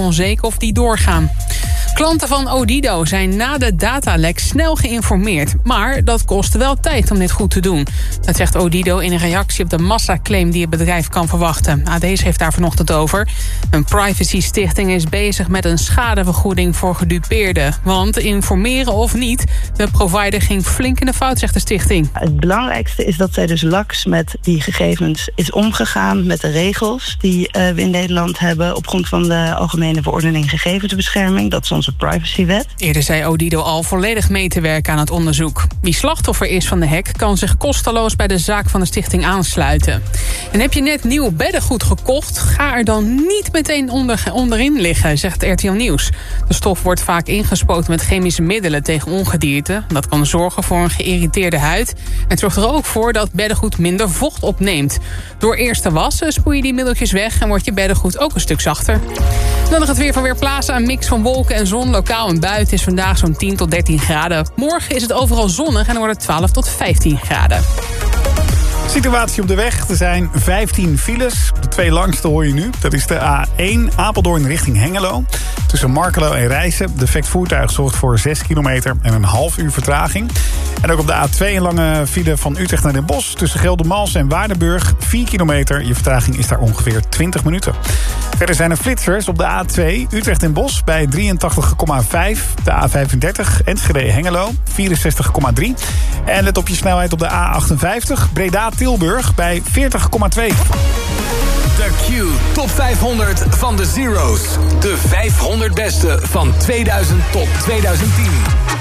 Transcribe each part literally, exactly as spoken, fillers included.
onzeker of die doorgaan. Klanten van Odido zijn na de datalek snel geïnformeerd. Maar dat kostte wel tijd om dit goed te doen. Dat zegt Odido in een reactie op de massaclaim die het bedrijf kan verwachten. A D C heeft daar vanochtend over. Een privacy-stichting is bezig met een schadevergoeding voor gedupeerden. Want informeren of niet, de provider ging flink in de fout, zegt de stichting. Het belangrijkste is dat zij dus laks met die gegevens is omgegaan met de regels die uh, we in Nederland hebben op grond van de Algemene Verordening Gegevensbescherming. Dat is onze privacywet. Eerder zei Odido al volledig mee te werken aan het onderzoek. Wie slachtoffer is van de hack kan zich kosteloos bij de zaak van de stichting aansluiten. En heb je net nieuw beddengoed gekocht, ga er dan niet meteen onder, onderin liggen, zegt R T L Nieuws. De stof wordt vaak ingespoten met chemische middelen tegen ongedierte. Dat kan zorgen voor een geïrriteerde huid. En het zorgt er ook voor dat beddengoed minder vocht opneemt. Door eerst te wassen spoei je die middeltjes weg en wordt je beddengoed ook een stuk zachter. Dan nog het weer van Weerplaza. Een mix van wolken en zon. Lokaal en buiten is vandaag zo'n tien tot dertien graden. Morgen is het overal zonnig en dan wordt het twaalf tot vijftien graden. Situatie op de weg. Er zijn vijftien files. De twee langste hoor je nu. Dat is de A één Apeldoorn richting Hengelo. Tussen Markelo en Rijssen. Defect voertuig zorgt voor zes kilometer en een half uur vertraging. En ook op de A twee een lange file van Utrecht naar Den Bosch. Tussen Geldermalsen en Waardenburg. vier kilometer. Je vertraging is daar ongeveer twintig minuten. Verder zijn er flitsers op de A twee Utrecht en Bosch bij drieëntachtig komma vijf. De A vijfendertig Enschede Hengelo vierenzestig komma drie. En let op je snelheid op de A achtenvijftig Breda Tilburg bij veertig komma twee. De Q Top vijfhonderd van de Zero's. De vijfhonderd beste van tweeduizend tot tweeduizend tien.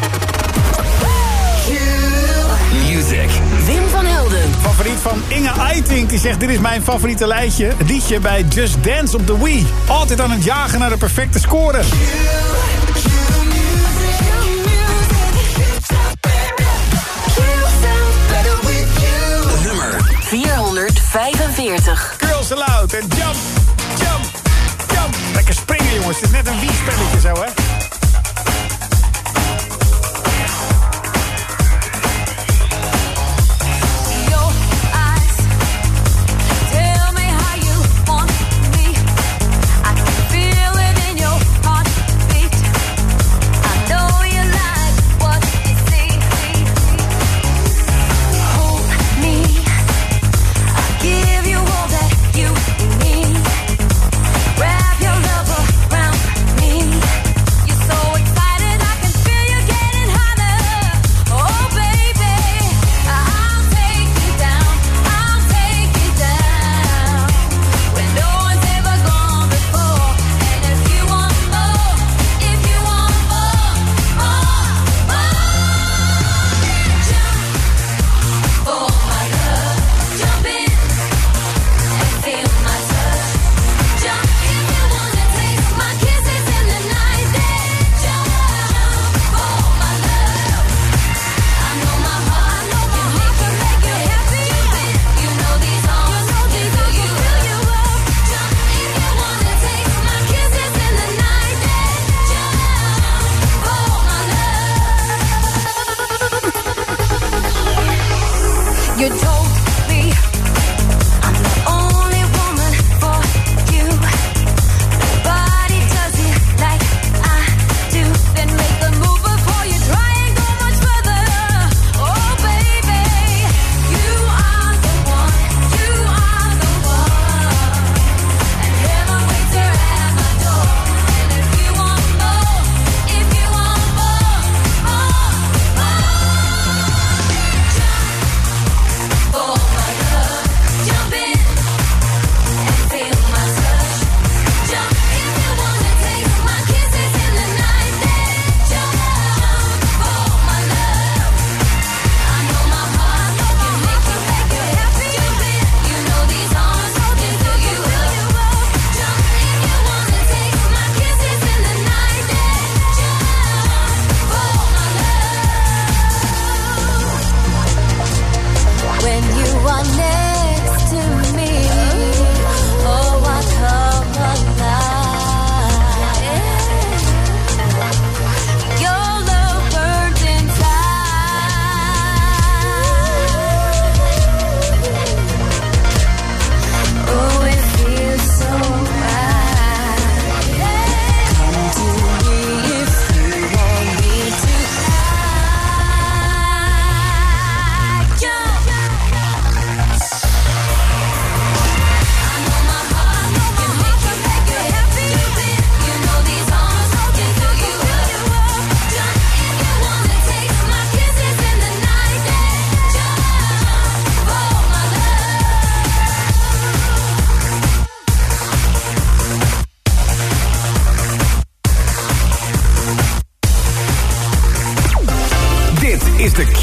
Q Music. Wim van Helden. Favoriet van Inge Eitink. Die zegt, dit is mijn favoriete lijstje. Het liedje bij Just Dance op de Wii. Altijd aan het jagen naar de perfecte score. Q, Q Music. Nummer vierhonderdvijfenveertig. Girls Aloud en jump, jump, jump. Lekker springen jongens, het is net een Wii-spelletje zo hè.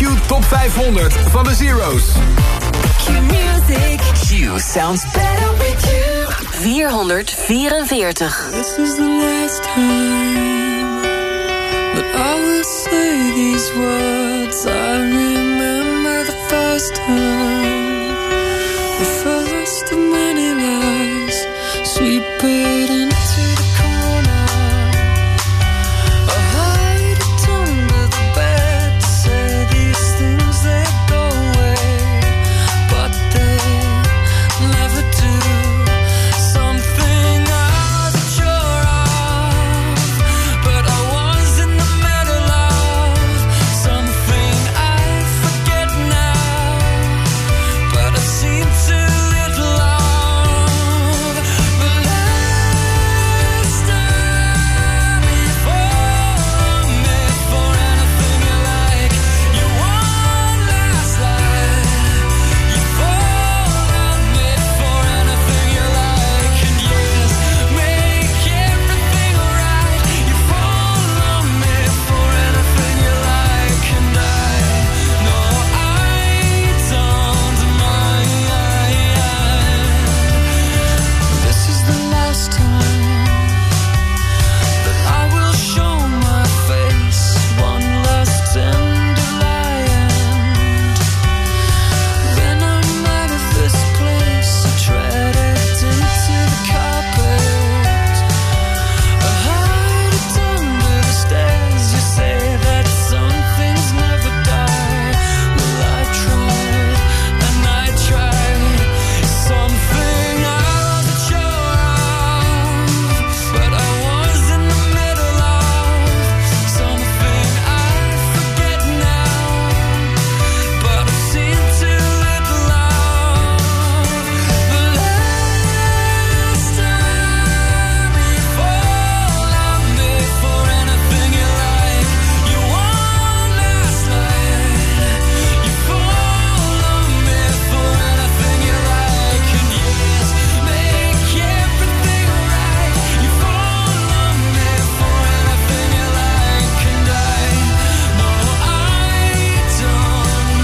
Q Top vijfhonderd van de Zero's. Q Music. Q sounds better with you. vierhonderdvierenveertig. This is the last time that I will say these words. I remember the first time, the first of many lies, sweep it into the corner. I hide it under the bed to say these things that go away, but they never do. Something I wasn't sure of, but I was in the middle of something I forget now, but I've seen too little of the last time you fall on me for anything you like. You want last life. You fall on me for anything you like, and yes, make everything alright. You fall on me for anything you like, and I know I don't mind. This is the last time that I will show my face, one last tender lie, and then I'm out of this place. I tread it into the carpet. I hide it under the stairs. You say that some things never die. Well, I tried and I tried. Something I wasn't sure of, but I was in the middle of something I forget now, but I've seen too little of the last time you fall on me for anything you like. You want last night. You fall on me for anything you like, and yes, make everything right. You fall on me for anything you like, and I know I don't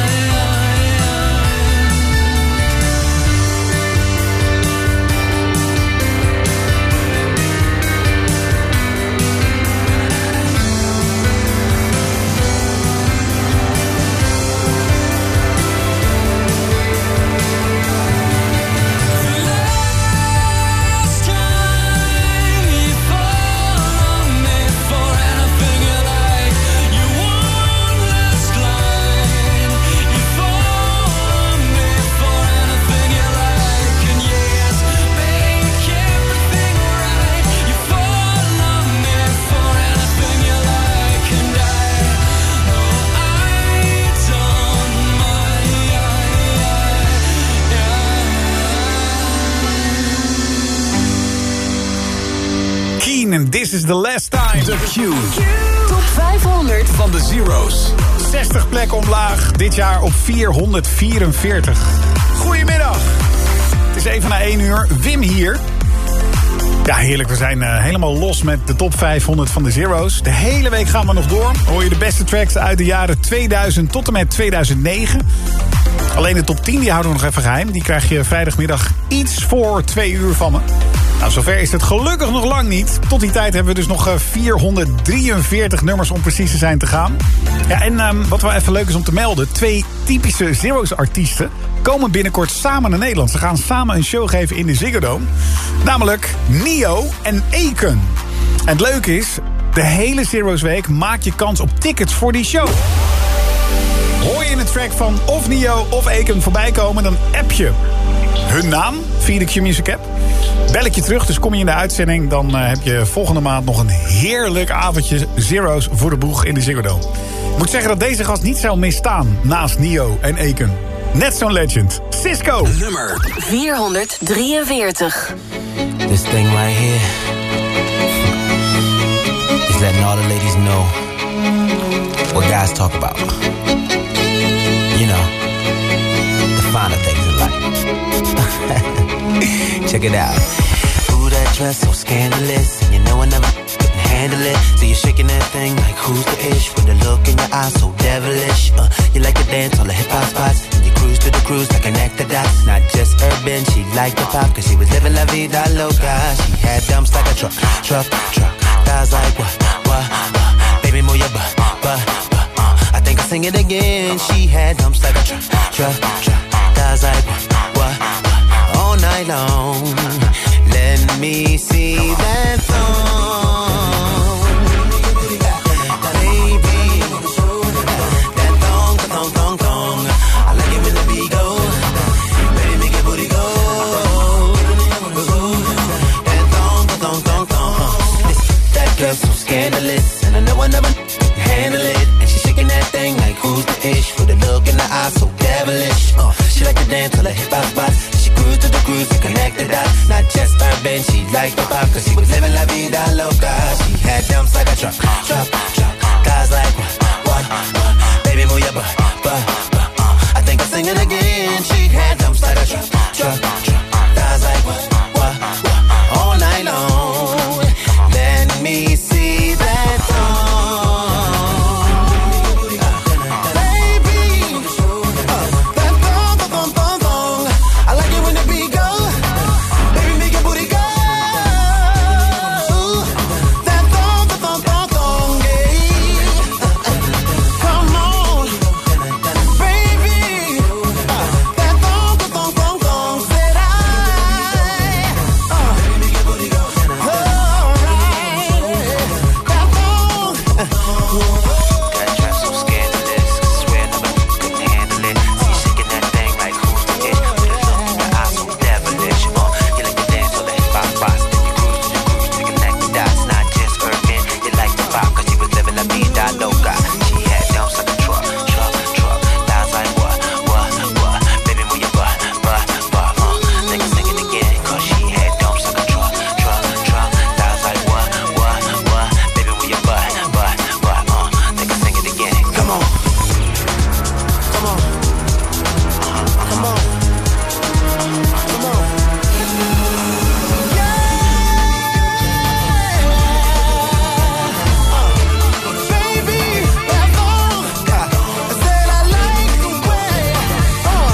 last time you fall on me for anything you like. You want last line. You fall on me for anything you like, and yes, make everything right. You fall on me for anything you like, and I know I don't mind. Keen en This is the Last Time. De Q Top vijfhonderd. van de Zero's. zestig plekken omlaag, dit jaar op vierhonderdvierenveertig. Goedemiddag. Het is even na één uur. Wim hier. Ja, heerlijk. We zijn uh, helemaal los met de top vijfhonderd van de Zero's. De hele week gaan we nog door. Hoor je de beste tracks uit de jaren tweeduizend tot en met tweeduizend negen. Alleen de top tien die houden we nog even geheim. Die krijg je vrijdagmiddag iets voor twee uur van me. Nou, zover is het gelukkig nog lang niet. Tot die tijd hebben we dus nog uh, vierhonderddrieënveertig nummers om precies te zijn te gaan. Ja, en um, wat wel even leuk is om te melden. Twee typische Zero's artiesten komen binnenkort samen naar Nederland. Ze gaan samen een show geven in de Ziggo Dome. Namelijk Nio en Akon. En het leuke is, de hele Zero's week maak je kans op tickets voor die show. Hoor je een track van of Nio of Akon voorbij komen, dan app je hun naam via de Q Music app. Bel ik je terug, dus kom je in de uitzending, dan uh, heb je volgende maand nog een heerlijk avondje Zero's voor de boeg in de Ziggo Dome. Ik moet zeggen dat deze gast niet zou misstaan naast Nio en Akon. Net zo'n legend. Cisco. Nummer vierhonderddrieënveertig. This thing right here is letting all the ladies know what guys talk about. You know, the finer things in life. Check it out. Ooh, that dress so scandalous. You know I never handle it. So you're shaking that thing like who's the ish? With a look in your eyes so devilish. Uh, you like to dance all the hip hop spots. And you cruise to the cruise like connect the dots. Not just urban, she liked the pop. Cause she was living la vida loca. She had dumps like a truck, truck, truck. Thighs like what, what, what. Baby move your butt, butt, butt. Uh, I think I'll sing it again. She had dumps like a truck, truck, truck. Thighs like what, what, what. All night long. Let me see that thong, baby. That thong, thong, thong, thong. I like it when the beat go. Baby, make your booty go. That thong, thong, thong, thong. That girl's so scandalous, and I know I never handle it. And she's shaking that thing like who's the ish? With a look in the eye so devilish. Uh, she like to dance till her hip hop spots. Cruise to the cruise and connect the dots. Not just urban, she liked the pop. Cause she was living la vida loca. She had dumps like a truck, truck, truck. Guys like what, what, what. Baby move your butt, butt, butt. uh. I think I'll sing it again. She had dumps like a truck, truck, truck. Guys like what, what, what. All night long. Let me see that thong, baby. uh, That thong, thong, thong, thong. I like it when the beat go. Baby, make your booty go. That thong, thong, thong, thong, yeah. Come on, baby. That thong, thong, thong, thong, said I. Baby, make your booty go. All right, that thong. That dress so scandalous, swear nobody couldn't handle it. See you shaking that thing like who's the ish? With a look in your eyes so devilish. Uh, you like to dance all the hip hop spots. Then you cruise to the cruise to connect the dots. Not just urban, you like the pop. Cause you was living la vida loca. She had dumps like a truck, truck, truck. Thighs like what, what, what. Baby move your butt, butt, butt. Uh, they can sing it again. Cause she had dumps like a truck, truck, truck. Thighs like what, what, what. Baby move your butt, butt, butt. Uh, they can sing it again. Come on, come on, come on, come on. Yeah, uh, baby, that thong. I said I like the way. Uh,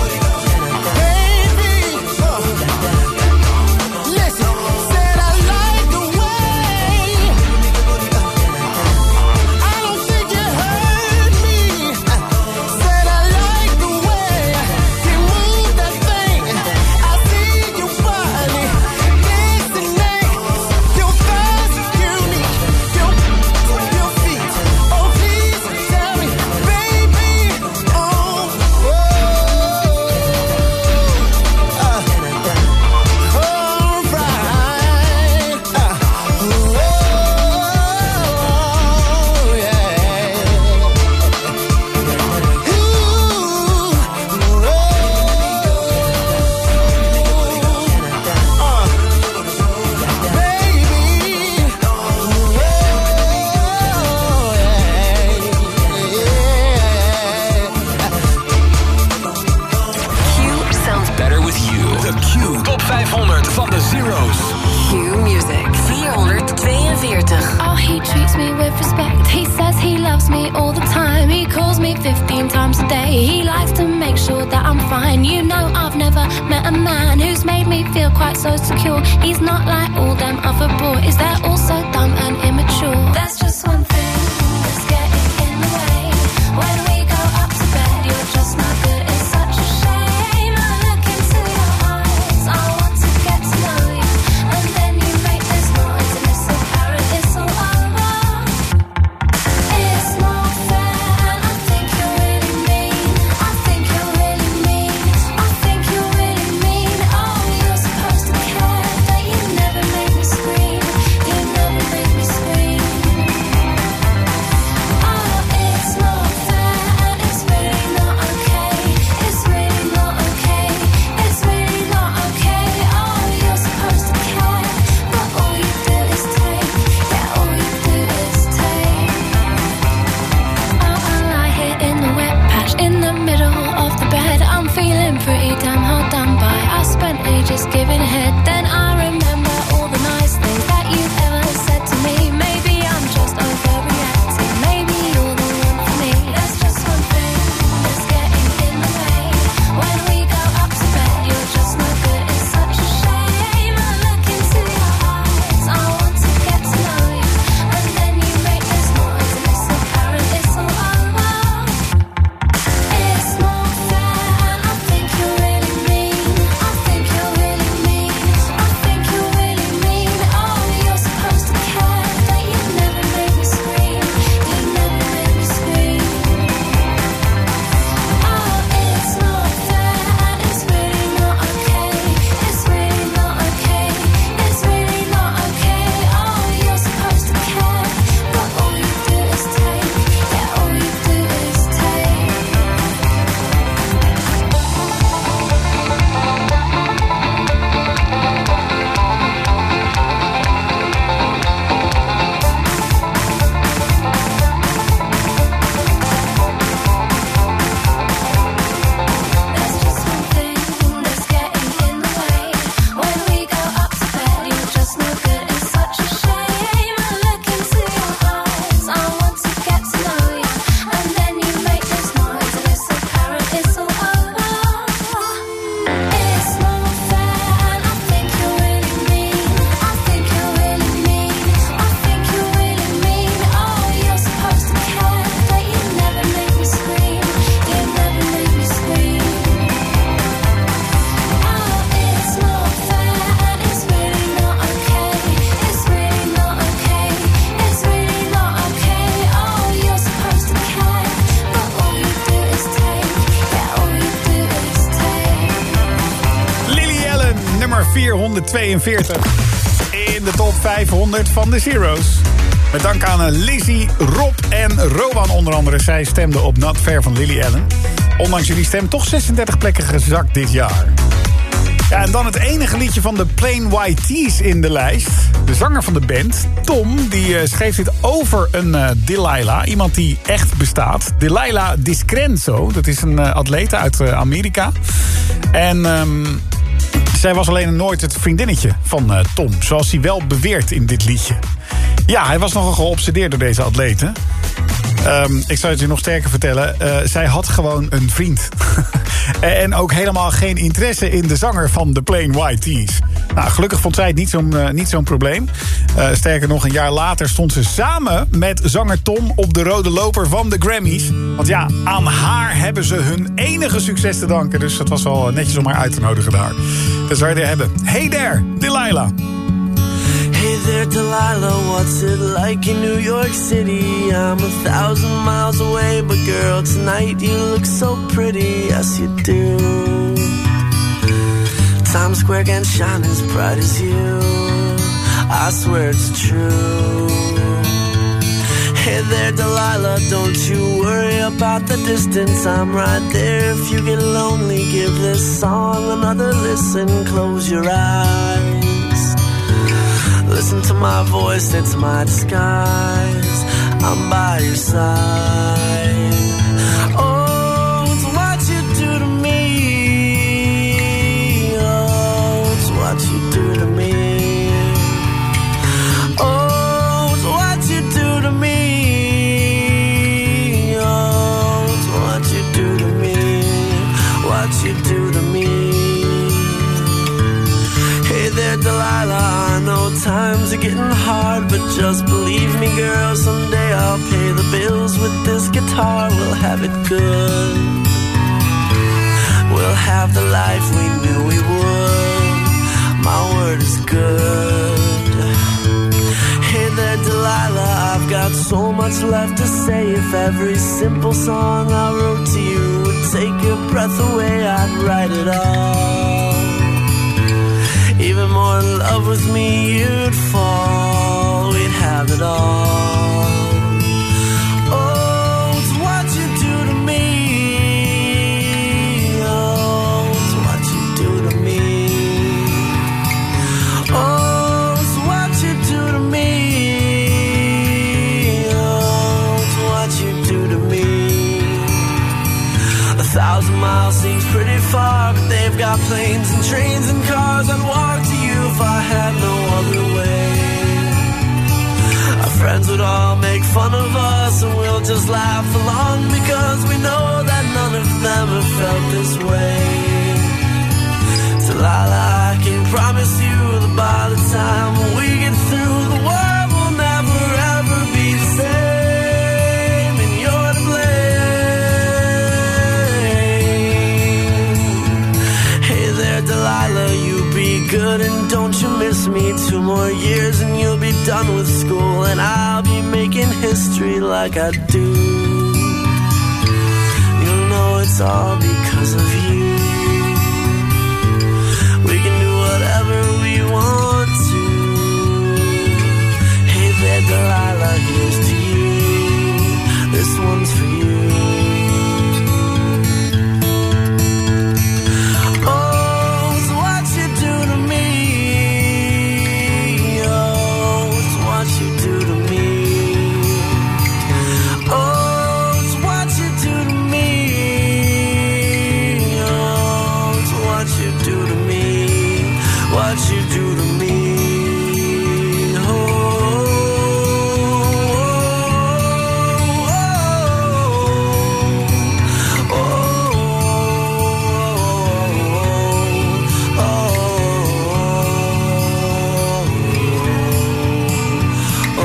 baby, uh, listen, said I like the way. I don't think you heard me. Said I like the way you move that thing. I see your body, legs and legs. Your thighs unique. Your your feet. Oh please tell me, baby. Oh, oh, uh, all right. Uh, oh, Q sounds better with you. De Q Top vijfhonderd van de Zero's. Q Music vierhonderdtweeënveertig. Oh, he treats me with respect. He says he loves me all the time. He calls me fifteen times a day. He likes to make sure that I'm fine. You know, I've never met a man who's made me feel quite so secure. He's not like all them other boys. They're all so dumb and immature. There's just one thing that's getting in the way. When we go up to bed, you're just not good. It's such a shame. I look into your eyes. I want to get to know you. And then you make this noise and it's apparent it's all over. It's not fair and I think you're really mean. I think you're really mean. I think you're really mean. Oh, you're supposed to care, but you never make me scream. You never vijfhonderdtweeënveertig in de top vijfhonderd van de Zero's. Met dank aan Lizzie, Rob en Rowan onder andere. Zij stemden op Not Fair van Lily Allen. Ondanks jullie stem toch zesendertig plekken gezakt dit jaar. Ja, en dan het enige liedje van de Plain White T's in de lijst. De zanger van de band, Tom, die uh, schreef dit over een uh, Delilah. Iemand die echt bestaat. Delilah Discrenzo, dat is een uh, atlete uit uh, Amerika. En um, zij was alleen nooit het vriendinnetje van uh, Tom. Zoals hij wel beweert in dit liedje. Ja, hij was nogal geobsedeerd door deze atlete. Um, ik zou het je nog sterker vertellen. Uh, zij had gewoon een vriend. En ook helemaal geen interesse in de zanger van de Plain White T's. Nou, gelukkig vond zij het niet zo'n, uh, niet zo'n probleem. Uh, sterker nog, een jaar later stond ze samen met zanger Tom op de rode loper van de Grammys. Want ja, aan haar hebben ze hun enige succes te danken. Dus het was wel netjes om haar uit te nodigen daar. Dat zou je er hebben. Hey there, Delilah. Hey there, Delilah, what's it like in New York City? I'm a thousand miles away, but girl, tonight you look so pretty, yes you do. Times Square can't shine as bright as you, I swear it's true. Hey there, Delilah, don't you worry about the distance, I'm right there. If you get lonely, give this song another listen, close your eyes. Listen to my voice, it's my disguise. I'm by your side. Oh, it's what you do to me. Oh, it's what you do to me. Oh, it's what you do to me. Oh, it's what you do to me. What you do to me. Hey there, Delilah, I know times are getting hard, but just believe me, girl, someday I'll pay the bills with this guitar. We'll have it good. We'll have the life we knew we would. My word is good. Hey there, Delilah, I've got so much left to say. If every simple song I wrote to you would take your breath away, I'd write it all. Even more in love with me, you'd fall. We'd have it all. Oh, it's what you do to me. Oh, it's what you do to me. Oh, it's what you do to me. Oh, it's what you do to me. A thousand miles seems pretty far, but they've got planes and trains and cars. I'd walk to you if I had no other way. Our friends would all make fun of us, and we'll just laugh along because we know that none of them have felt this way. Delilah, I can promise you that by the time we get through, the world will never ever be the same, and you're to blame. Hey there, Delilah, you be good and don't you miss me. Two more years and you'll be done with school, and I'll be making history like I do. You'll know it's all because of you. We can do whatever we want to. Hey there, Delilah, here's to you. This one's for you. What you do to me, oh, oh, oh, oh, oh,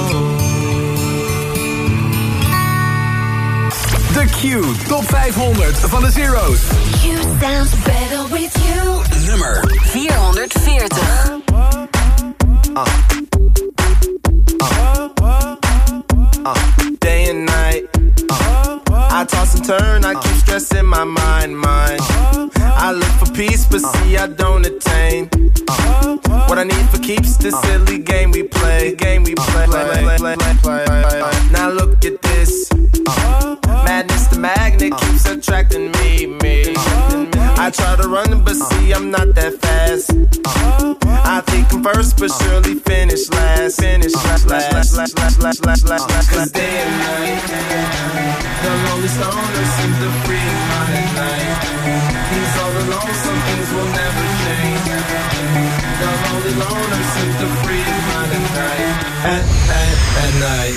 oh. De Q Top vijfhonderd van de Zero's. Q sounds better with you. Nummer vierhonderdveertig. Uh. Uh. Uh. Day and night. Uh. I toss and turn, I keep stressing my mind, mind. I look for peace, but see I don't attain. Uh, what I need for keeps this silly game we play. Game we play. play, play, play, play, play. Now look at this. Madness, the magnet keeps attracting me, me. I try to run, but see I'm not that fast. I think I'm first, but surely finish last. Finish last, last, last, last, last, last, last, last. Cause day and night, the lonely stoner seems to free his mind at night. He's all alone, some things will never change. The lonely loner seems to free his mind at night. At, at, at night.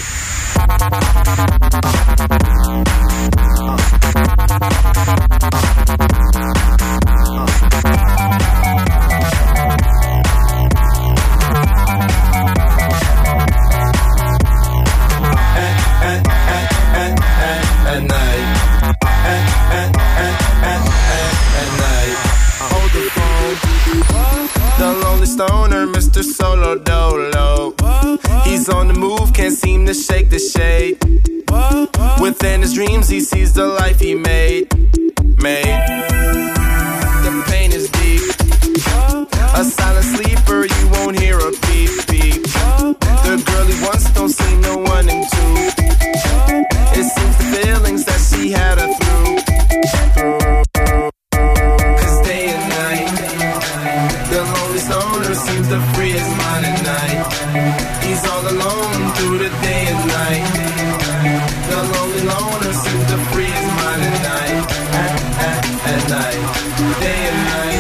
Stoner, Mister Solo Dolo. He's on the move, can't seem to shake the shade. Within his dreams, he sees the life he made. Made. The pain is deep. A silent sleeper, you won't hear a beep beep. The girl he wants don't see no one in two. It seems the feelings that she had her through. Through. Cause day and night, the lonely stoner seems to free his mind at night. He's all alone through the day and night. The lonely loner seems to free his mind at night. At, at, at night. Day and night.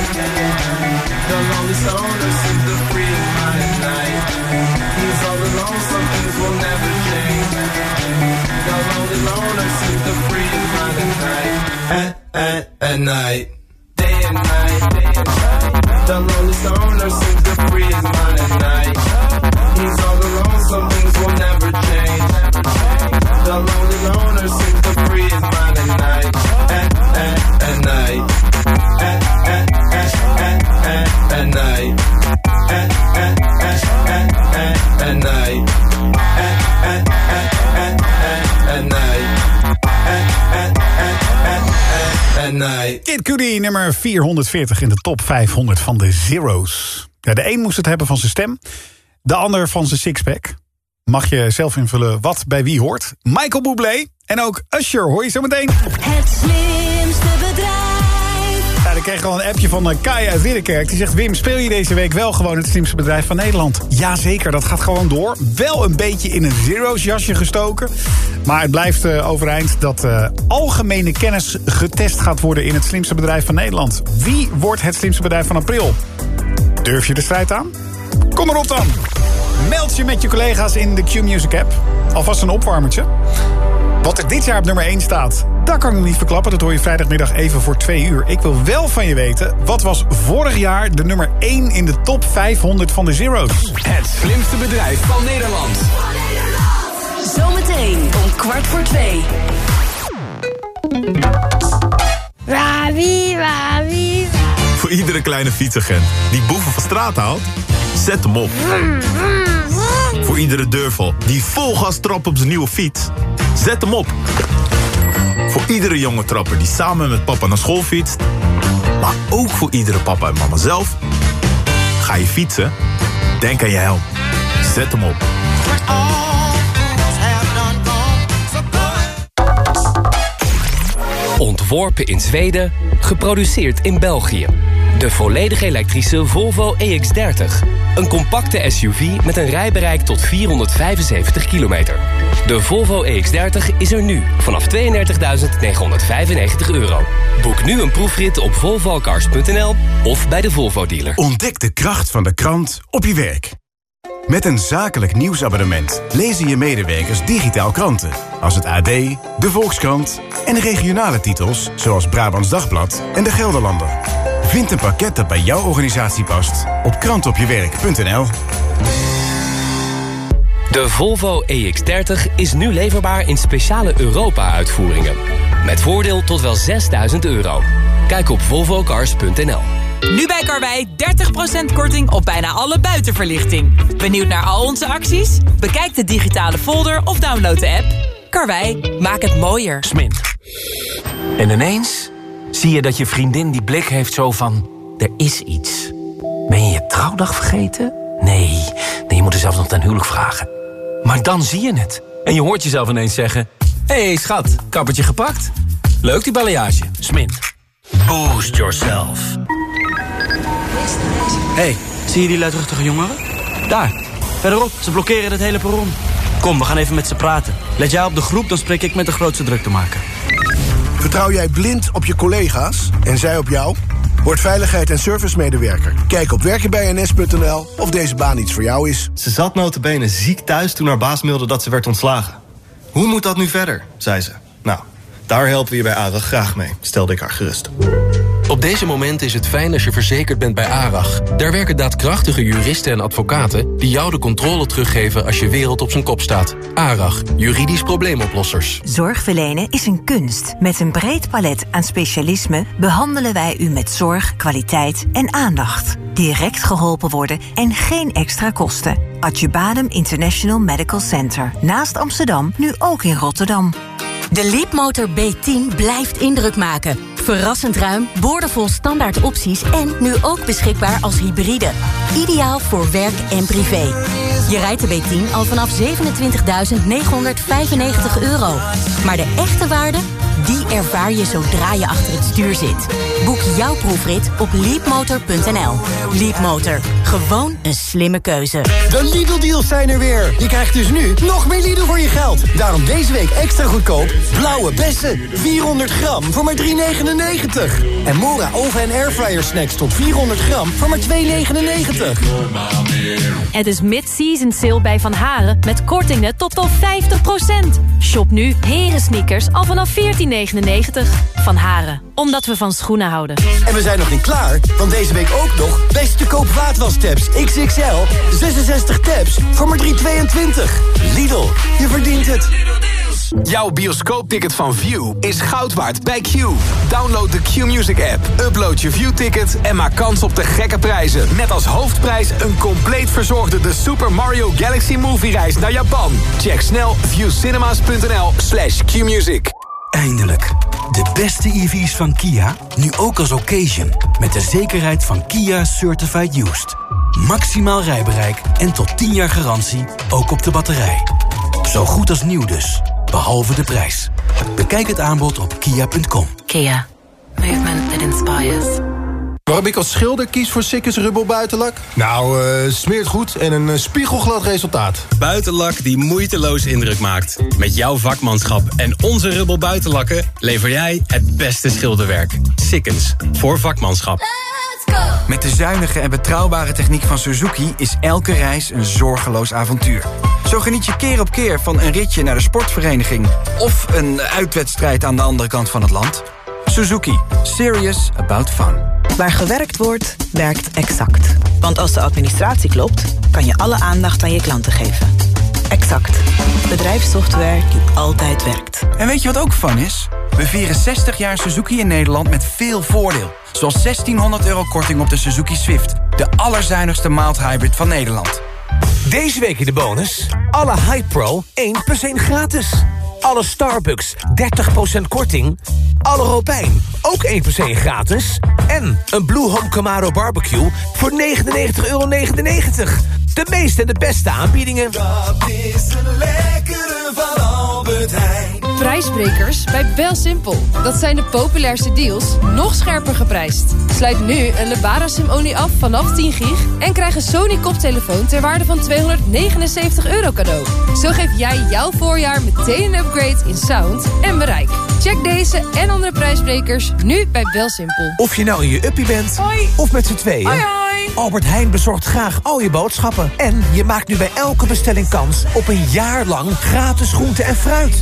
The lonely stoner seems to free his mind at night. He's all alone, some things will never change. The lonely loner seems to free his mind at night. At, at, at night. Day and night. Day and night. The lonely stoner seems to free his mind at night. He's all alone, some things will never change. The lonely loner seems to free his mind at night. At, at, at night. At, at, at, at, at, at night. At, at, at, at, at, at night. At, at, at, at, at, at night. At, at, at, at, at, at night. Kid Cudi, nummer vierhonderdveertig in de top vijfhonderd van de Zero's. Ja, de een moest het hebben van zijn stem, de ander van zijn sixpack. Mag je zelf invullen wat bij wie hoort. Michael Bublé en ook Usher hoor je zo meteen. Het slimste bedrijf. Ja, ik kreeg al een appje van Kai uit Ridderkerk. Die zegt, Wim, speel je deze week wel gewoon het slimste bedrijf van Nederland? Jazeker, dat gaat gewoon door. Wel een beetje in een Zero's jasje gestoken. Maar het blijft uh, overeind dat uh, algemene kennis getest gaat worden in het slimste bedrijf van Nederland. Wie wordt het slimste bedrijf van april? Durf je de strijd aan? Kom erop dan! Meld je met je collega's in de Q-Music app. Alvast een opwarmertje. Wat er dit jaar op nummer één staat, dat kan ik nog niet verklappen. Dat hoor je vrijdagmiddag even voor twee uur. Ik wil wel van je weten, wat was vorig jaar de nummer één in de top vijfhonderd van de Zero's? Het slimste bedrijf van Nederland. Zometeen om kwart voor twee. Wawie, wawie. Voor iedere kleine fietsagent die boeven van straat haalt, zet hem op. Voor iedere deurval die vol gas trapt op zijn nieuwe fiets, zet hem op. Voor iedere jonge trapper die samen met papa naar school fietst, maar ook voor iedere papa en mama zelf. Ga je fietsen? Denk aan je helm. Zet hem op. Ontworpen in Zweden, geproduceerd in België. De volledig elektrische Volvo E X dertig. Een compacte S U V met een rijbereik tot vierhonderdvijfenzeventig kilometer. De Volvo E X dertig is er nu vanaf tweeëndertigduizend negenhonderdvijfennegentig euro. Boek nu een proefrit op volvo cars punt n l of bij de Volvo dealer. Ontdek de kracht van de krant op je werk. Met een zakelijk nieuwsabonnement lezen je medewerkers digitaal kranten. Als het A D, de Volkskrant en de regionale titels zoals Brabants Dagblad en de Gelderlander. Vind een pakket dat bij jouw organisatie past op krant op je werk punt n l. De Volvo E X dertig is nu leverbaar in speciale Europa-uitvoeringen. Met voordeel tot wel zesduizend euro. Kijk op volvo cars punt n l. Nu bij Karwei dertig procent korting op bijna alle buitenverlichting. Benieuwd naar al onze acties? Bekijk de digitale folder of download de app. Karwei, maak het mooier. Smint. En ineens Zie je dat je vriendin die blik heeft zo van... er is iets. Ben je je trouwdag vergeten? Nee, nee, je moet er zelfs nog ten huwelijk vragen. Maar dan zie je het. En je hoort jezelf ineens zeggen... hé hey, schat, kappertje gepakt? Leuk die balayage. Smint. Boost yourself. Hé, hey, zie je die luidruchtige jongeren? Daar, verderop, ze blokkeren het hele perron. Kom, we gaan even met ze praten. Let jij op de groep, dan spreek ik met de grootste druktemaker. Vertrouw jij blind op je collega's en zij op jou? Word veiligheid- en servicemedewerker. Kijk op werken bij n s punt n l of deze baan iets voor jou is. Ze zat nota bene ziek thuis toen haar baas mailde dat ze werd ontslagen. Hoe moet dat nu verder, zei ze. Nou, daar helpen we je bij ARAG graag mee, stelde ik haar gerust. Op deze momenten is het fijn als je verzekerd bent bij ARAG. Daar werken daadkrachtige juristen en advocaten... die jou de controle teruggeven als je wereld op zijn kop staat. ARAG, juridisch probleemoplossers. Zorg verlenen is een kunst. Met een breed palet aan specialismen... behandelen wij u met zorg, kwaliteit en aandacht. Direct geholpen worden en geen extra kosten. Adjubadem International Medical Center. Naast Amsterdam, nu ook in Rotterdam. De Leapmotor B tien blijft indruk maken. Verrassend ruim, boordevol standaard opties en nu ook beschikbaar als hybride. Ideaal voor werk en privé. Je rijdt de B tien al vanaf zevenentwintigduizend negenhonderdvijfennegentig euro. Maar de echte waarde, die ervaar je zodra je achter het stuur zit. Boek jouw proefrit op leapmotor punt n l. Leapmotor, gewoon een slimme keuze. De Lidl-deals zijn er weer. Je krijgt dus nu nog meer Lidl voor je geld. Daarom deze week extra goedkoop. Blauwe bessen, vierhonderd gram voor maar drie negenennegentig. En Mora oven- en airfryer snacks tot vierhonderd gram voor maar twee negenennegentig. Het is mid-season sale bij Van Haren met kortingen tot wel vijftig procent. Shop nu Heren sneakers al vanaf veertien negenennegentig. Van Haren, omdat we van schoenen houden. En we zijn nog niet klaar, want deze week ook nog beste koop vaatwastabs X X L, zesenzestig tabs voor maar drie tweeëntwintig. Lidl, je verdient het. Jouw bioscoopticket van View is goud waard bij Q. Download de Q-Music app, upload je View-ticket en maak kans op de gekke prijzen. Met als hoofdprijs een compleet verzorgde de Super Mario Galaxy Movie-reis naar Japan. Check snel viewcinemas punt n l slash Q-Music. Eindelijk. De beste E V's van Kia, nu ook als occasion. Met de zekerheid van Kia Certified Used. Maximaal rijbereik en tot tien jaar garantie, ook op de batterij. Zo goed als nieuw dus, behalve de prijs. Bekijk het aanbod op kia punt com. Kia. Movement that inspires. Waarom ik als schilder kies voor Sikkes Rubber buitenlak? Nou, uh, smeert goed en een uh, spiegelglad resultaat. Buitenlak die moeiteloos indruk maakt. Met jouw vakmanschap en onze Rubber buitenlakken lever jij het beste schilderwerk. Sikkens, voor vakmanschap. Met de zuinige en betrouwbare techniek van Suzuki is elke reis een zorgeloos avontuur. Zo geniet je keer op keer van een ritje naar de sportvereniging of een uitwedstrijd aan de andere kant van het land. Suzuki. Serious about fun. Waar gewerkt wordt, werkt Exact. Want als de administratie klopt, kan je alle aandacht aan je klanten geven. Exact. Bedrijfssoftware die altijd werkt. En weet je wat ook fun is? We vieren zestig jaar Suzuki in Nederland met veel voordeel. Zoals zestienhonderd euro korting op de Suzuki Swift. De allerzuinigste mild hybrid van Nederland. Deze week in de bonus. Alle Hype Pro één plus één gratis. Alle Starbucks dertig procent korting. Alle Robijn ook één plus één gratis. En een Blue Home Camaro Barbecue voor negenennegentig euro negenennegentig. De meeste en de beste aanbiedingen. Dat is een lekkere van Albert Heijn. Prijsbrekers bij BelSimpel. Dat zijn de populairste deals, nog scherper geprijsd. Sluit nu een Lebara Sim-Only af vanaf tien gig... en krijg een Sony koptelefoon ter waarde van tweehonderdnegenenzeventig euro cadeau. Zo geef jij jouw voorjaar meteen een upgrade in sound en bereik. Check deze en andere prijsbrekers nu bij BelSimpel. Of je nou in je uppie bent, hoi. Of met z'n tweeën. Hoi, hoi. Albert Heijn bezorgt graag al je boodschappen. En je maakt nu bij elke bestelling kans op een jaar lang gratis groente en fruit.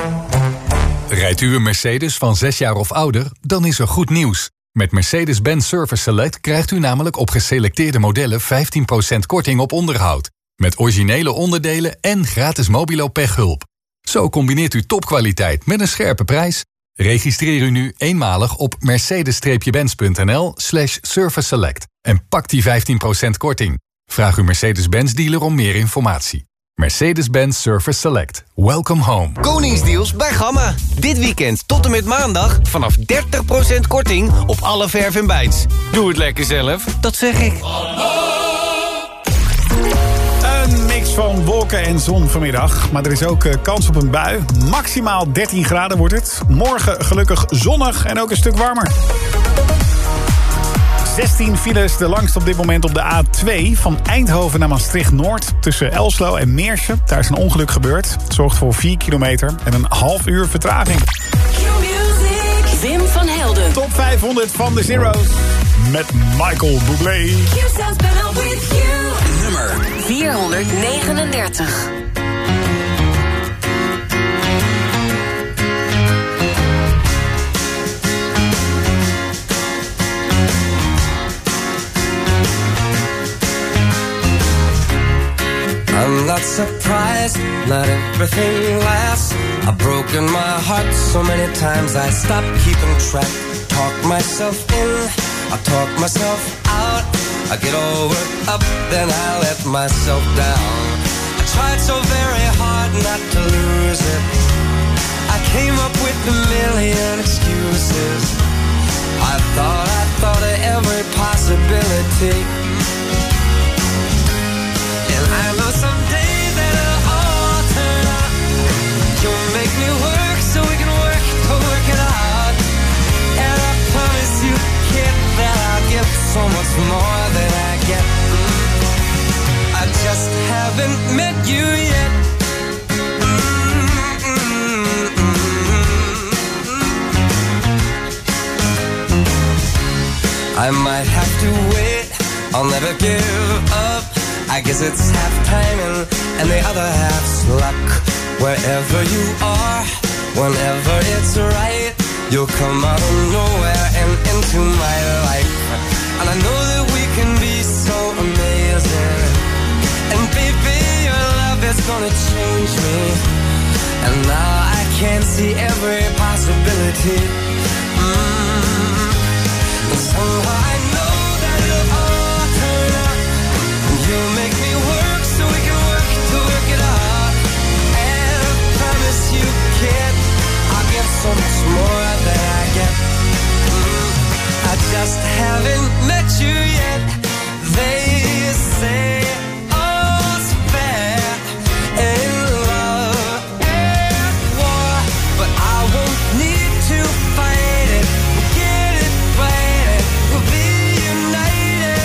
Rijdt u een Mercedes van zes jaar of ouder, dan is er goed nieuws. Met Mercedes-Benz Service Select krijgt u namelijk op geselecteerde modellen vijftien procent korting op onderhoud. Met originele onderdelen en gratis mobilo pechhulp. Zo combineert u topkwaliteit met een scherpe prijs. Registreer u nu eenmalig op mercedes-benz.nl slash service select en pak die vijftien procent korting. Vraag uw Mercedes-Benz dealer om meer informatie. Mercedes-Benz Service Select. Welcome home. Koningsdeals bij Gamma. Dit weekend tot en met maandag vanaf dertig procent korting op alle verf en bijts. Doe het lekker zelf, dat zeg ik. Een mix van wolken en zon vanmiddag. Maar er is ook kans op een bui. Maximaal dertien graden wordt het. Morgen gelukkig zonnig en ook een stuk warmer. zestien files, de langst op dit moment op de A twee... van Eindhoven naar Maastricht-Noord... tussen Elslo en Meersje. Daar is een ongeluk gebeurd. Het zorgt voor vier kilometer en een half uur vertraging. Q-music, Wim van Helden. Top vijfhonderd van de Zero's. Met Michael Bublé. Nummer vierhonderdnegenendertig. I'm not surprised, not everything lasts. I've broken my heart so many times I stopped keeping track. Talk myself in, I talk myself out. I get all worked up, then I let myself down. I tried so very hard not to lose it. I came up with a million excuses. I thought, I thought of every possibility. And I know someday that it'll all turn out. You'll make me work so we can work to work it out. And I promise you, kid, that I'll give so much more than I get. I just haven't met you yet. I might have to wait, I'll never give up. I guess it's half timing and the other half's luck. Wherever you are, whenever it's right, you'll come out of nowhere and into my life. And I know that we can be so amazing. And baby, your love is gonna change me. And now I can see every possibility. Mm. And somehow I know that it'll all turn out. You'll make me work so we can work to work it out. And I promise you, kid, I'll give so much more than I get. Mm, I just haven't met you yet. They say all's fair in love and war, but I won't need to fight it. We'll get it right, we'll be united.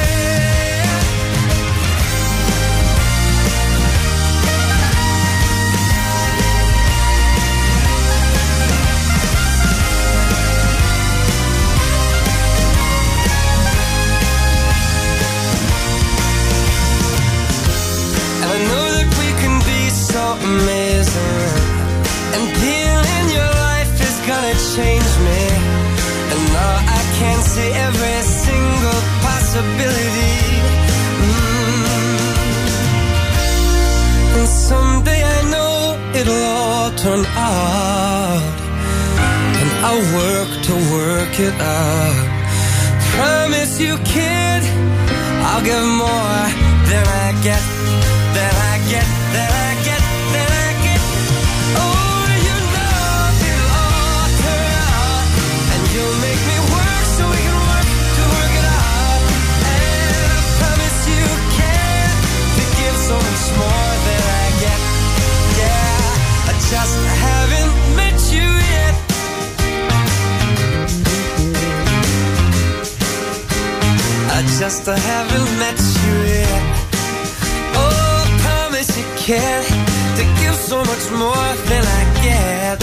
I know that we can be so amazing. And being in your life is gonna change me. And now I can see every single possibility. Mm. And someday I know it'll all turn out. And I'll work to work it out. Promise you, kid, I'll give more than I get. That I get, that I get, that I get. Oh, you know it'll all turn out. And you'll make me work so we can work to work it out. And I promise you can to give so much more than I get. Yeah, I just haven't met you yet. I just haven't met you yet. You can to give so much more than I get.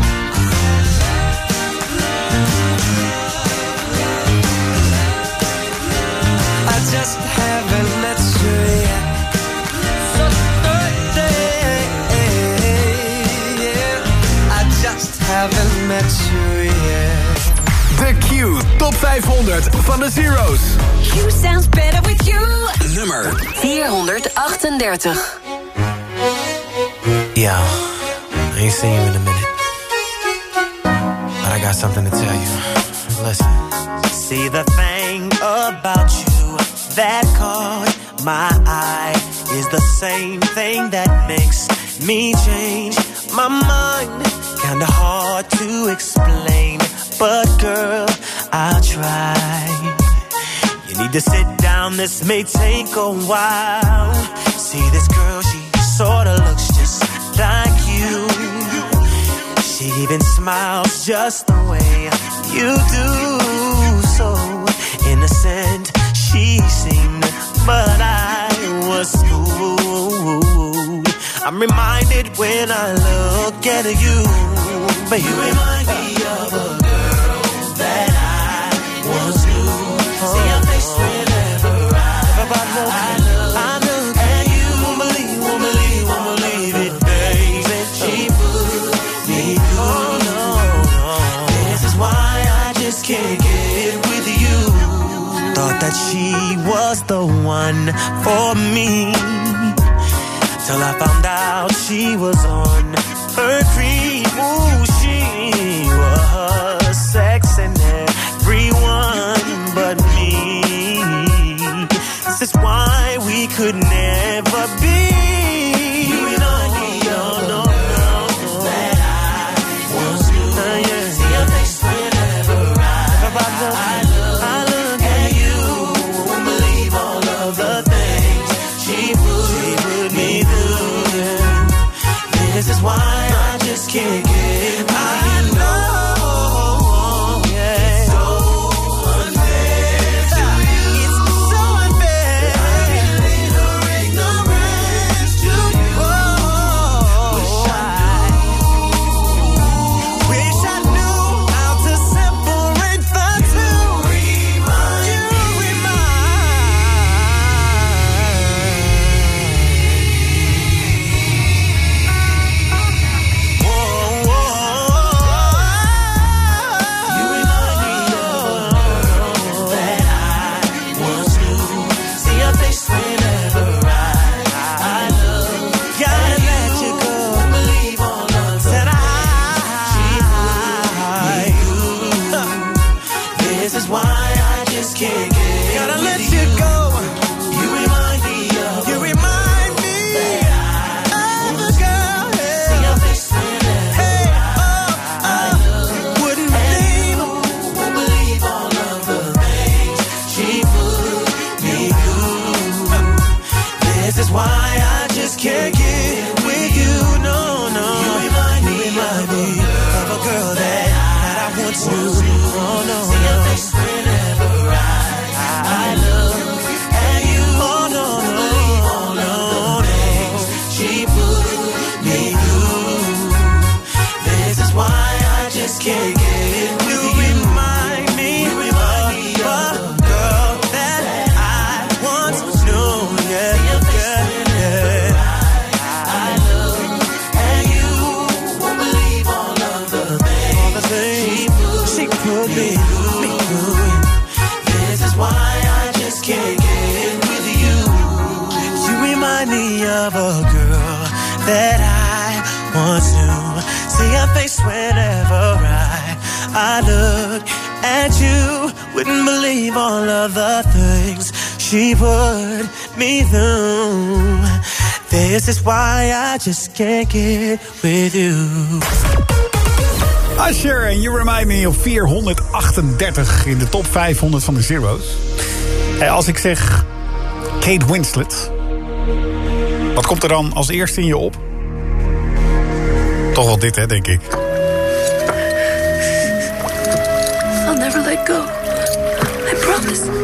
I just haven't met you yet. So birthday, yeah. I just haven't met you yet. De Q Top vijfhonderd van de Zero's. Q sounds better with you. Nummer vierhonderdachtendertig. Yo, I ain't seen you in a minute, but I got something to tell you. Listen. See, the thing about you that caught my eye is the same thing that makes me change my mind. Kinda hard to explain, but girl, I'll try. You need to sit down, this may take a while. See this girl, she sorta looks just like you. She even smiles just the way you do. So innocent she seemed, but I was fooled. I'm reminded when I look at you, baby. You remind me of a girl that I once knew. See your face whenever I, I look, I look at you. Won't believe, won't believe, won't believe it, baby. She put me through. No, no. This is why I just can't get with you. Thought that she was the one for me, till I found out she was on her creep. Ooh, she was sexing everyone but me. This is why we could never be. You remind me of no, no, that I once knew. Uh, yeah. See your face whenever I, I, I look, I look at you. Won't believe all of the things she put, she put me through. Yeah. This is why I just can't get by. I know, yeah. It's so unfair to you. It's so unfair. I can leave her ignorance to you. Oh, wish I knew. Wish I knew how to separate the two. Remind you, remind. Whoa, whoa. You remind me of a girl that I once knew. See your face whenever I, I look. Gotta let you go. Won't believe all of that I, this is why I just can't get. Gotta let you go. You remind me of. You remind me of a girl. See your face whenever hey, oh, I look. Wouldn't believe, won't believe all of the things she put me through. This is why I just can't get with you. No, no. You remind me, remind me of a girl that, that I once knew. Oh no. See your face whenever I, I look at you. Oh no, no, believe all of the things she put me through. This is why I just can't get with you. You remind me, you remind me of a girl that I once knew. Yeah, yeah, yeah. I look at you, won't believe all of the things, all the things she put me through. This is why I just can't get with you. You remind me of a girl that I once knew. See your face whenever I, I look at you. Wouldn't believe all of the things she put me through. This is why I just can't get with you. Usher en You Remind Me op vierhonderdachtendertig in de top vijfhonderd van de Zero's. En als ik zeg Kate Winslet, wat komt er dan als eerste in je op? Toch wel dit, hè, denk ik. I'll never let go. I promise.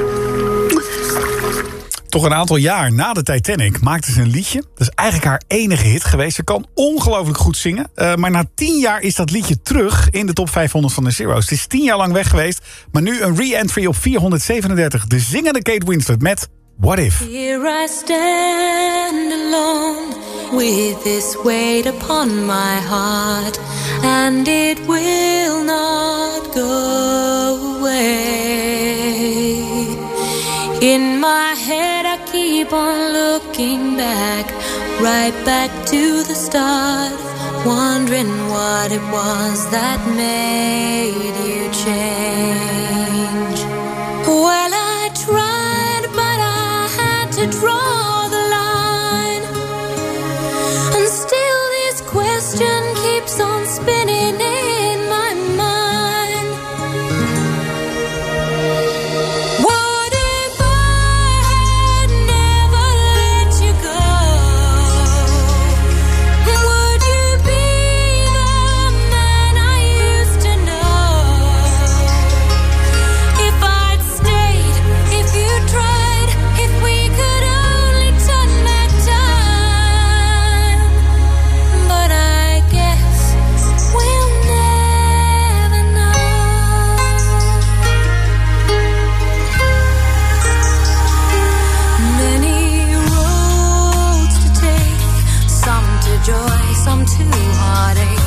Toch een aantal jaar na de Titanic maakte ze een liedje. Dat is eigenlijk haar enige hit geweest. Ze kan ongelooflijk goed zingen. Uh, maar na tien jaar is dat liedje terug in de top vijfhonderd van de Zero's. Het is tien jaar lang weg geweest. Maar nu een re-entry op vierhonderdzevenendertig. De zingende Kate Winslet met What If. Here I stand alone with this weight upon my heart, and it will not go away. In my head I keep on looking back, right back to the start, wondering what it was that made you change. Well, I tried, but I had to draw the line. voice, I'm too heartache.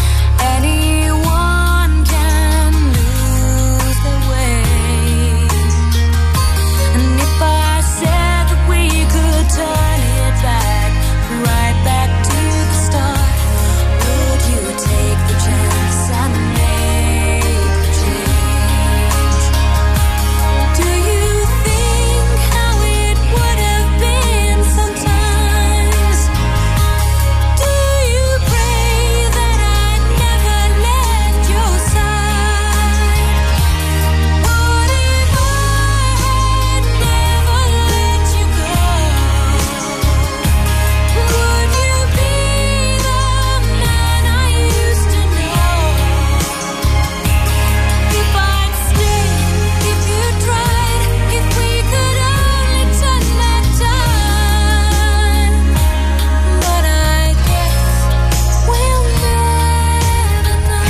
Anyone can lose their way. And if I said that we could turn it back, right back to the start, would you take the chance and make the change? Do you think how it would have been sometimes? Do you pray that I'd never left your side? What if I had never let you go? Would you be the man I used to know? If I'd stayed, if you tried, if we could only turn back time. But I guess we'll never know.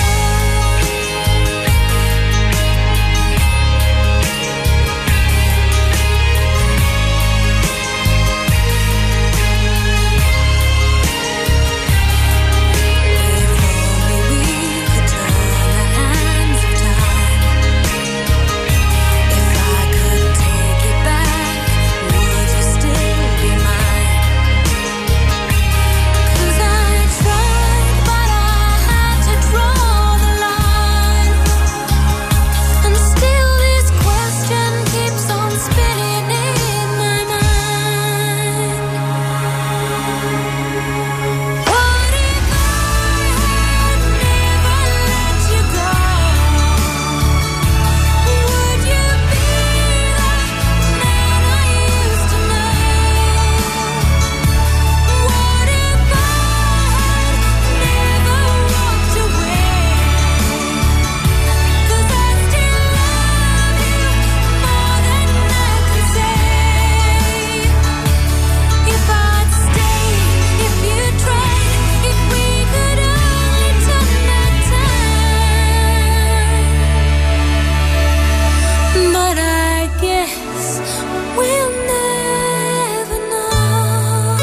But I guess we'll never know.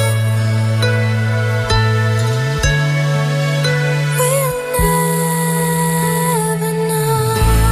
We'll never know.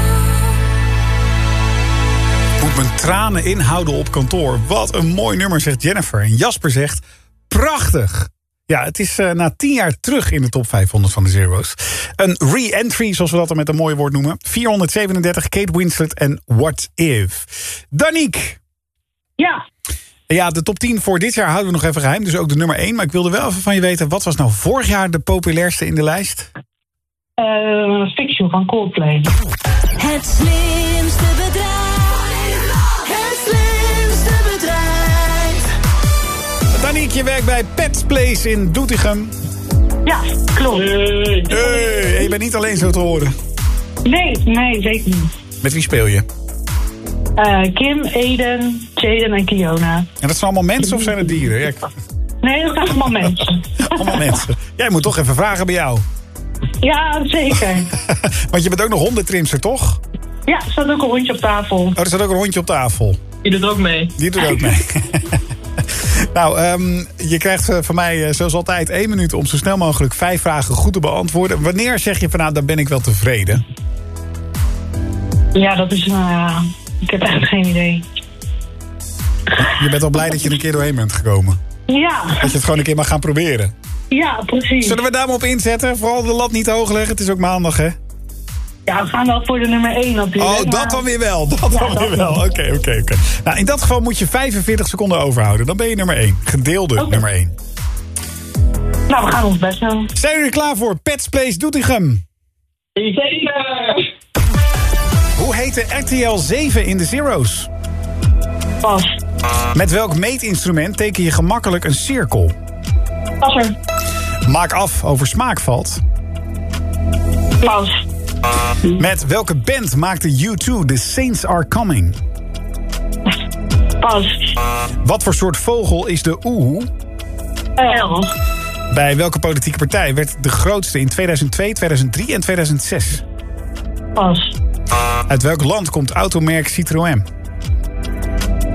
Moet mijn tranen inhouden op kantoor. Wat een mooi nummer, zegt Jennifer. En Jasper zegt, prachtig. Ja, het is uh, na tien jaar terug in de top vijfhonderd van de Zero's. Een re-entry, zoals we dat dan met een mooi woord noemen. vierhonderdzevenendertig, Kate Winslet en What If. Danique. Ja. Ja, de top tien voor dit jaar houden we nog even geheim. Dus ook de nummer één. Maar ik wilde wel even van je weten, wat was nou vorig jaar de populairste in de lijst? Uh, Fiction van Coldplay. Het slimste bedrijf. Het slimste bedrijf. Danique, je werkt bij Pets Place in Doetinchem. Ja, klopt. Hey. Hey, je bent niet alleen zo te horen. Nee, nee, zeker niet. Met wie speel je? Uh, Kim, Eden, Jaden en Kiona. En dat zijn allemaal mensen of zijn het dieren? Ja, ik... Nee, dat zijn allemaal mensen. Allemaal mensen. Jij moet toch even vragen bij jou. Ja, zeker. Want je bent ook nog hondentrimster, toch? Ja, er staat ook een hondje op tafel. Oh, er staat ook een hondje op tafel. Die doet ook mee. Die doet ook mee. Nou, um, je krijgt uh, van mij uh, zoals altijd één minuut om zo snel mogelijk vijf vragen goed te beantwoorden. Wanneer zeg je van nou, dan ben ik wel tevreden? Ja, dat is, nou ja, ik heb echt geen idee. Je bent al blij dat je er een keer doorheen bent gekomen. Ja. Dat je het gewoon een keer mag gaan proberen. Ja, precies. Zullen we daar maar op inzetten? Vooral de lat niet te hoog leggen. Het is ook maandag, hè? Ja, we gaan wel voor de nummer één natuurlijk. Oh, dat maar... dan weer wel. Dat ja, dan dat weer wel. Oké, oké, oké. Nou, in dat geval moet je vijfenveertig seconden overhouden. Dan ben je nummer één. Gedeelde okay. nummer één. Nou, we gaan ons best doen. Zijn jullie er klaar voor? Pets Place Doetinchem. Zeker. Hoe heet de R T L zeven in de Zero's? Pas. Met welk meetinstrument teken je gemakkelijk een cirkel? Passer. Maak af over smaakvalt. Pas. Met welke band maakte U twee The Saints Are Coming? Pas. Wat voor soort vogel is de oehoe? El. Bij welke politieke partij werd de grootste in tweeduizend twee, tweeduizend drie en tweeduizend zes? Pas. Uit welk land komt automerk Citroën?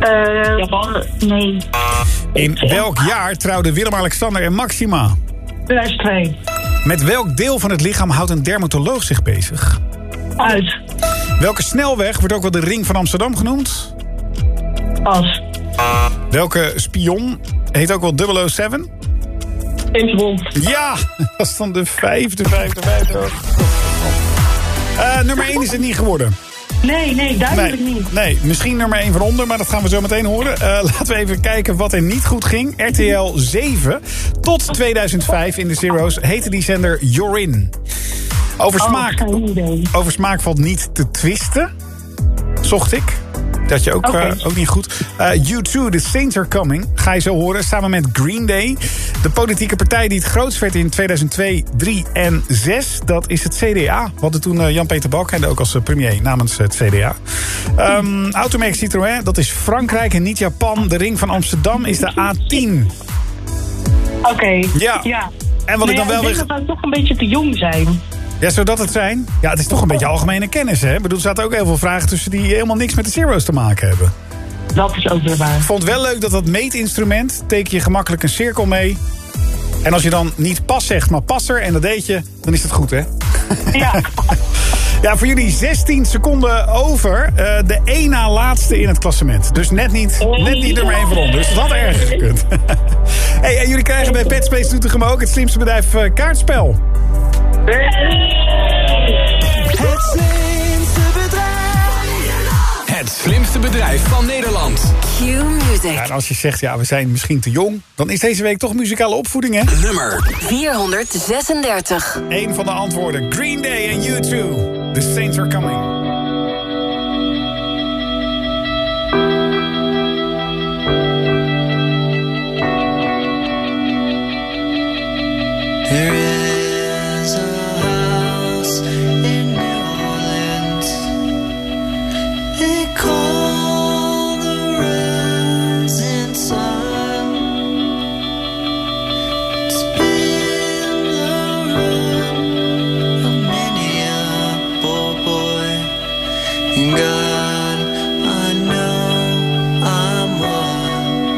Uh, Japan? Nee. In welk jaar trouwden Willem-Alexander en Maxima? tweeduizend twee. Met welk deel van het lichaam houdt een dermatoloog zich bezig? Uit. Welke snelweg wordt ook wel de Ring van Amsterdam genoemd? Pas. Welke spion heet ook wel double oh zeven? James Bond. Ja, dat is dan de vijfde, vijfde, vijfde. Uh, nummer één is het niet geworden. Nee, nee, duidelijk nee, niet. Nee, misschien nummer één van onder, maar dat gaan we zo meteen horen. Uh, laten we even kijken wat er niet goed ging. R T L zeven tot tweeduizend vijf in de Zero's heette die zender Jorin. Over smaak, oh, over smaak valt niet te twisten, zocht ik. Dat je ook, okay. uh, ook niet goed. Uh, U twee, The Saints Are Coming, ga je zo horen. Samen met Green Day. De politieke partij die het grootst werd in tweeduizend twee, drie en zes. Dat is het C D A. We hadden toen uh, Jan-Peter Balkenende ook als uh, premier namens het C D A. Um, Automerk Citroën, dat is Frankrijk en niet Japan. De Ring van Amsterdam is de A tien. Oké, okay. ja. ja. En wat nee, ik dan wel ik denk weer... dat wij toch een beetje te jong zijn. Ja, zou dat het zijn? Ja, het is toch een beetje algemene kennis, hè? Ik bedoel, er zaten ook heel veel vragen tussen die helemaal niks met de Zero's te maken hebben. Dat is ook weer waar. Ik vond het wel leuk dat dat meetinstrument, teken je gemakkelijk een cirkel mee. En als je dan niet pas zegt, maar passer, en dat deed je, dan is het goed, hè? Ja. Ja, voor jullie zestien seconden over. Uh, de één na laatste in het klassement. Dus net niet, net niet nummer één van onder. Dus dat had erger gekund. Hey, en jullie krijgen bij Pet Space Doetinchem ook het slimste bedrijf uh, kaartspel. Het slimste bedrijf. Het slimste bedrijf van Nederland. Q-Music. Ja, en als je zegt, ja, we zijn misschien te jong, dan is deze week toch muzikale opvoeding, hè? Nummer vierhonderdzesendertig. Eén van de antwoorden. Green Day en U twee. The Saints Are Coming. There is a house in New Orleans. They call the rising sun. It's been the run of many a poor boy. And God, I know I'm one.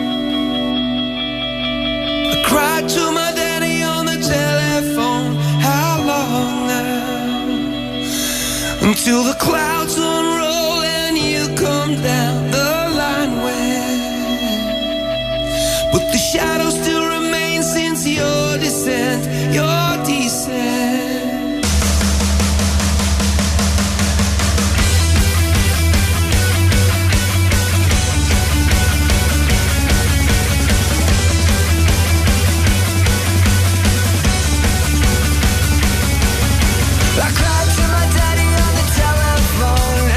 I cried to my daddy on the telephone. How long now? Until the clouds unroll and you come down the line where, but the shadow still remains since your descent, your descent. I cried to my daddy on the telephone.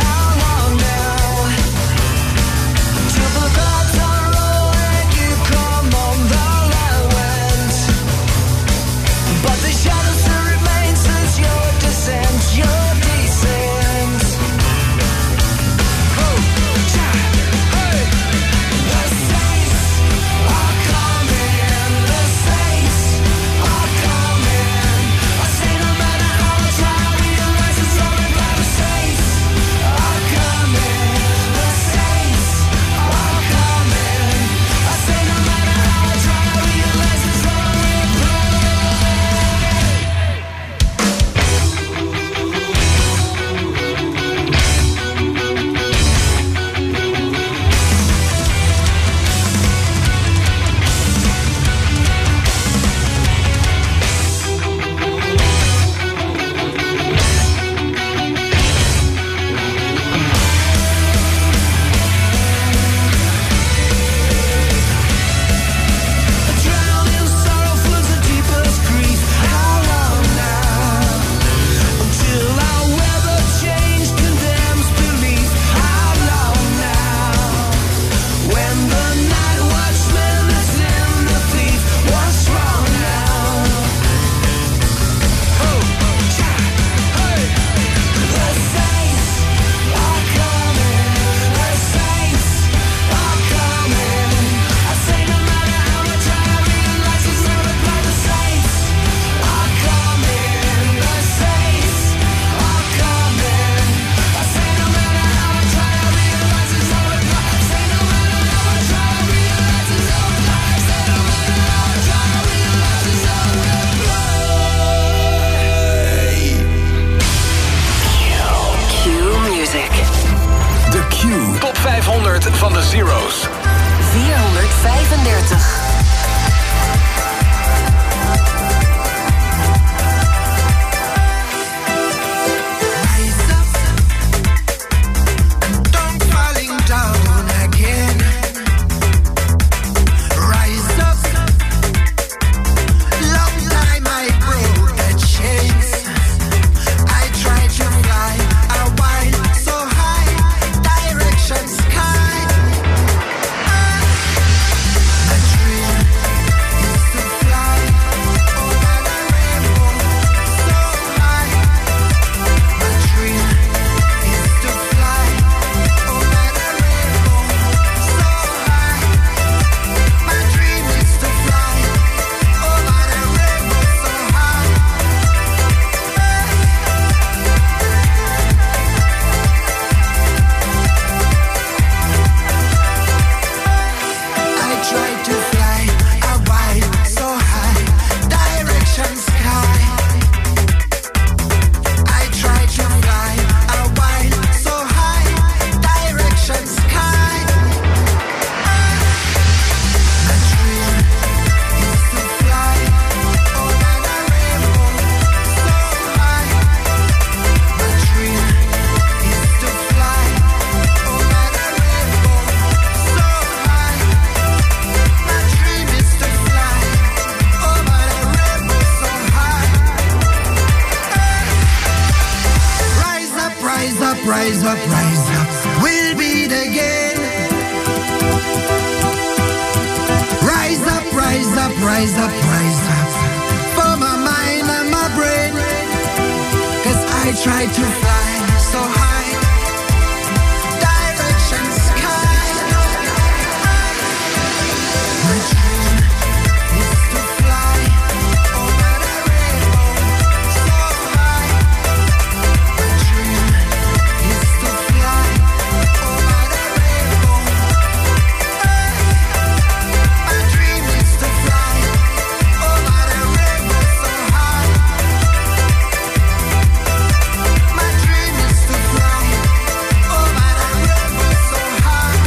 rise up, rise up. We'll beat again. Rise up, rise up, rise up, rise up. For my mind and my brain. Cause I try to fly so high. Direction sky. My dream is to fly over the rainbow so high. My dream is to fly over the rainbow. My dream is to fly over the rainbow so high. My dream is to fly over the rainbow so high.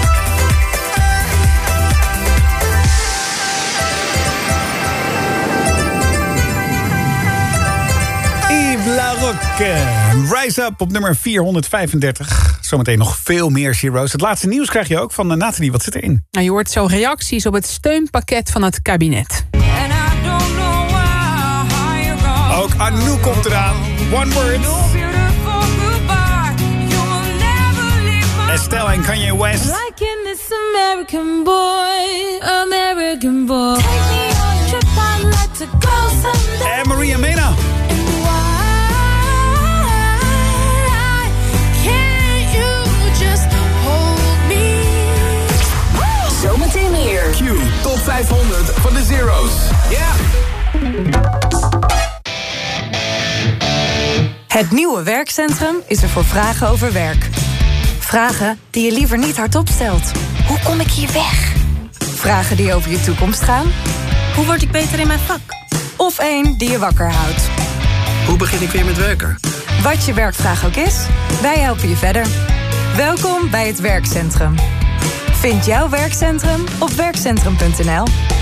Yves Laroque. Rise Up op nummer vierhonderdvijfendertig. Zometeen nog veel meer Zero's. Het laatste nieuws krijg je ook van uh, Nathalie. Wat zit erin? Nou, je hoort zo reacties op het steunpakket van het kabinet. Ook Anouk komt eraan. One Word. Estelle en Kanye West. Liking this American boy, American boy. Take me on a trip, I'd like to go someday. En Maria Mena. Zometeen meer. Q Top vijfhonderd van de Zero's. Ja. Yeah. Het nieuwe werkcentrum is er voor vragen over werk. Vragen die je liever niet hardop stelt. Hoe kom ik hier weg? Vragen die over je toekomst gaan. Hoe word ik beter in mijn vak? Of één die je wakker houdt. Hoe begin ik weer met werken? Wat je werkvraag ook is, wij helpen je verder. Welkom bij het werkcentrum. Vind jouw werkcentrum op werkcentrum punt n l.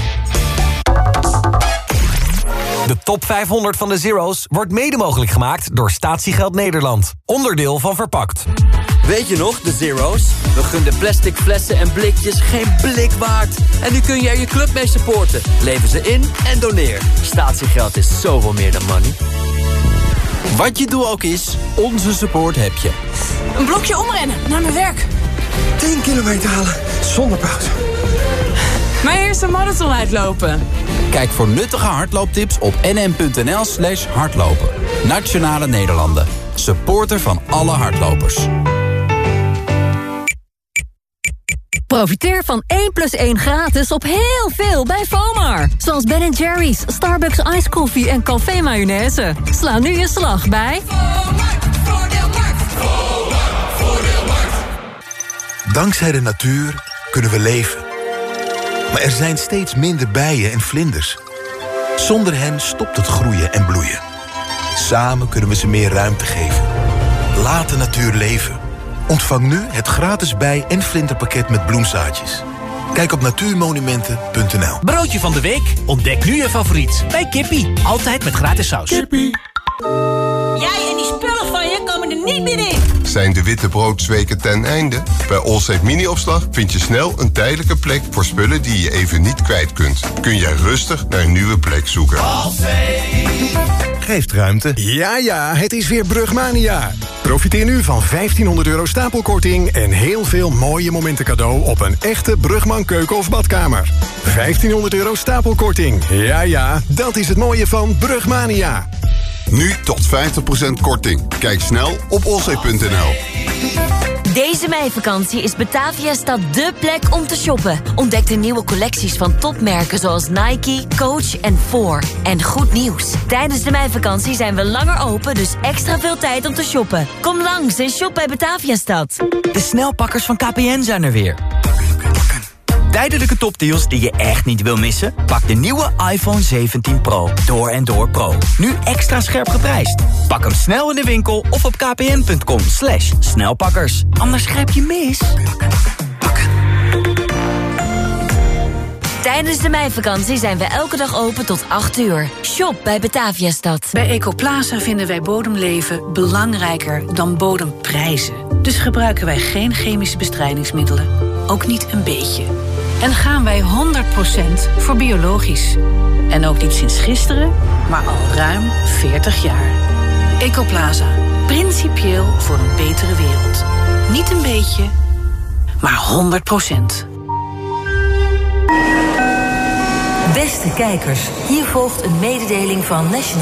De top vijfhonderd van de Zero's wordt mede mogelijk gemaakt door Statiegeld Nederland. Onderdeel van Verpakt. Weet je nog, de Zero's? We gunden plastic flessen en blikjes geen blik waard. En nu kun je er je club mee supporten. Lever ze in en doneer. Statiegeld is zoveel meer dan money. Wat je doel ook is, onze support heb je. Een blokje omrennen naar mijn werk. tien kilometer halen zonder pauze. Mijn eerste marathon uitlopen. Kijk voor nuttige hardlooptips op nm.nl slash hardlopen. Nationale Nederlanden. Supporter van alle hardlopers. Profiteer van één plus één gratis op heel veel bij FOMAR. Zoals Ben Jerry's, Starbucks ijskoffie en café mayonaise. Sla nu je slag bij... Dankzij de natuur kunnen we leven. Maar er zijn steeds minder bijen en vlinders. Zonder hen stopt het groeien en bloeien. Samen kunnen we ze meer ruimte geven. Laat de natuur leven. Ontvang nu het gratis bij- en vlinderpakket met bloemzaadjes. Kijk op natuurmonumenten punt n l. Broodje van de week? Ontdek nu je favoriet bij Kippie. Altijd met gratis saus. Kippie. Jij en die spullen van je komen er niet meer in. Zijn de witte broodweken ten einde? Bij Allsafe Mini-opslag vind je snel een tijdelijke plek voor spullen die je even niet kwijt kunt. Kun jij rustig naar een nieuwe plek zoeken. Geeft ruimte. Ja, ja, het is weer Brugmania. Profiteer nu van vijftienhonderd euro stapelkorting en heel veel mooie momenten cadeau op een echte Brugman keuken of badkamer. vijftienhonderd euro stapelkorting. Ja, ja, dat is het mooie van Brugmania. Nu tot vijftig procent korting. Kijk snel op allsafe punt n l. Deze meivakantie is Bataviastad dé plek om te shoppen. Ontdek de nieuwe collecties van topmerken zoals Nike, Coach en Four. En goed nieuws. Tijdens de meivakantie zijn we langer open, dus extra veel tijd om te shoppen. Kom langs en shop bij Bataviastad. De snelpakkers van K P N zijn er weer. Tijdelijke topdeals die je echt niet wil missen? Pak de nieuwe iPhone zeventien Pro. Door en door Pro. Nu extra scherp geprijsd. Pak hem snel in de winkel of op kpn punt com slash snelpakkers. Anders grijp je mis. Tijdens de meivakantie zijn we elke dag open tot acht uur. Shop bij Bataviastad. Bij Ecoplaza vinden wij bodemleven belangrijker dan bodemprijzen. Dus gebruiken wij geen chemische bestrijdingsmiddelen. Ook niet een beetje. En gaan wij honderd procent voor biologisch. En ook niet sinds gisteren, maar al ruim veertig jaar. Ecoplaza, Principieel voor een betere wereld. Niet een beetje, maar honderd procent. Beste kijkers, hier volgt een mededeling van National